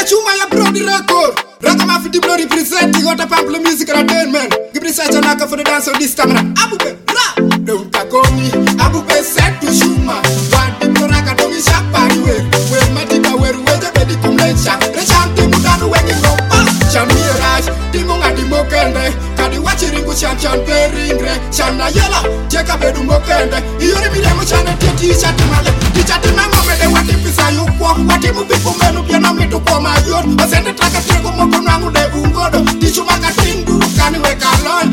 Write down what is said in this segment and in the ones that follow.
chuma ya Brody record. Raga mafi diblo representing Got a Pample Music Entertainment. Give me such a knock for the dance of this camera. Abube, rap, don't kakomi. Abube set to shuma. One diblo raga dongi shapari we. We matiba we ruweja bedi kumlencha. Rechanti mudanu wengi ngopa. Chan mirage, timunga di mokende. Kadi wachiringu chan peringre. Chana yela, cheka bedu mokende. Iyori midemo chane titi chatimale. Tichatima ngomede watipisa yukwa. Watimu bifu menu piano mitu kwa mayor. Osende traka treko moko nangu de ungodo. Tichumaka tindu kani weka lon.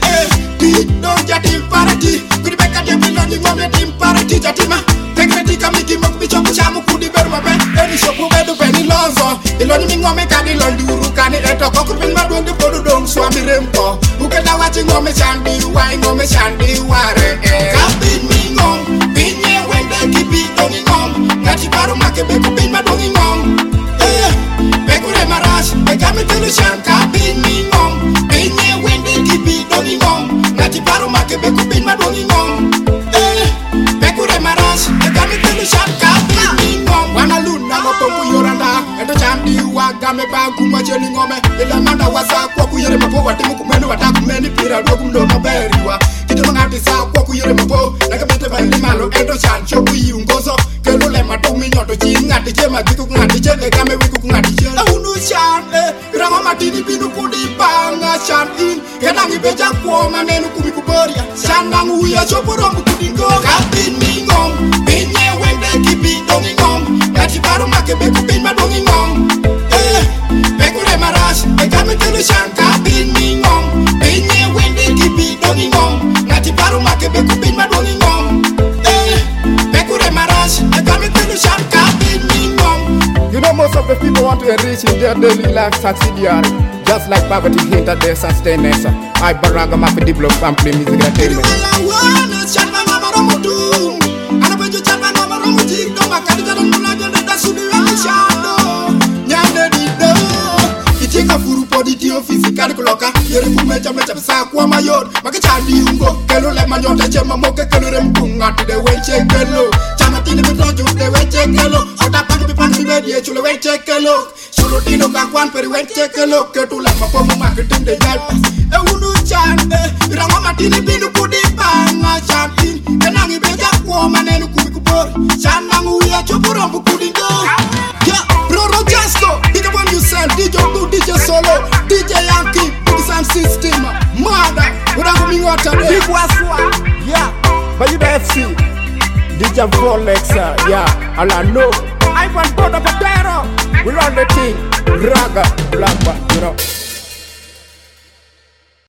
Ti don't jatim parati. Kudi beka de biloni ngomde tim parati jatima. Tekreti kamiki mok bicho kuchamu kudi beru mabe. Eri shoku bedu peni lonzo. Iloni mingome kadi londuru kani eto. Kokupin madwonde podu dong swami remko. Ukeda wachi ngome chandi wai ngome chandi ware. Kapin mingom. Pinye wende kipi dongi ngom. Ngati baru make beku pin madongi ngom. Bekure marash, bekame telushan kapin mingom. Pinye wende kipi dongi ngom. Ngati baru make beku pin madongi ngom. Bekure marash, bekame telushan kapin mingom. Wana luna lopongu yoranda. Eto chamdi wagame bagu mwacheli ngome. Ila manda wasa kwa kuyere mapo. Watimu kumenu watakumeni pira dogu mdono beriwa. Kito mangati saa kwa kuyere mapo. Nakabete baili malo eto chancho kuyungozo. Kelule matumi nyoto chingati chema diku ngati chele kame wiku ngati chele. Unu chane, rango matini binu kudipanga chanin. Kedangi beja kwa manenu kumikuboria. Chanangu uya choporongu kudingo. Kapin mingom, pinye wende kipi dongi ngom. Ngati baru make beku pin madongi ngom. Bekure marash, bekame telushan kapin mingom. Pinye wende kipi dongi ngom. Ngati baru make beku pin madongi ngom. Bekure marash, bekame telushan kapin mingom. You know most of the people want to enrich in their daily life subsidiary. Just like poverty hindered their sustenance. I baraga mafi diblo Pample Music Entertainment. Fisikali kuloka yere kumecha mecha pesa kwa mayor makachandi ungo kelo le manyote chema moke kelo remkunga de wenche kelo chama tini mitojo de wenche kelo ota pan bedi chule wenche kelo solo tino kakwan peri wenche kelo ketula mapomo marketing de yalpas e unu chande rango matini binu kudipanga champin enangi beja kwa manenu kubikubori chanangu ya choporombu kudingo yeah bro Rogesco big up on yourself DJ do DJ solo DJ Yankee, big sound system, mother, what I'm coming out today. Big Waswa, yeah, Bayuda FC, DJ Volex, yeah, Alano, Ivan Boda Patero, we run the team, Raga, Blackba, you know.